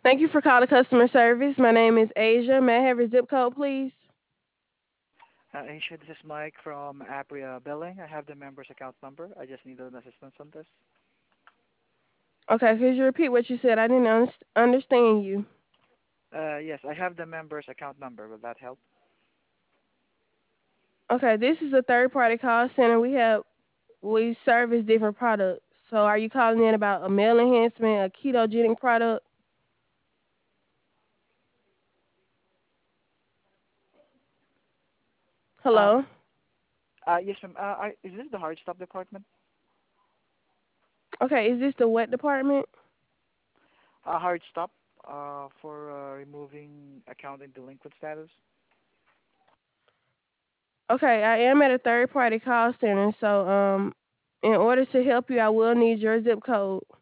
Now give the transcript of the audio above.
Thank you for calling customer service. My name is Asia. May I have your zip code, please? Aisha, this is Mike from Apria Billing. I have the member's account number. I just need an assistance on this. Okay, could you repeat what you said? I didn't understand you. Yes, I have the member's account number. Will that help? Okay, this is a third party call center. We service different products. So are you calling in about a meal enhancement, a ketogenic product? Um, Hello? yes, ma'am. Is this the hard stop department? Okay, is this the what department? Hard stop for removing account in delinquent status. Okay, I am at a third party call center. So in order to help you, I will need your zip code.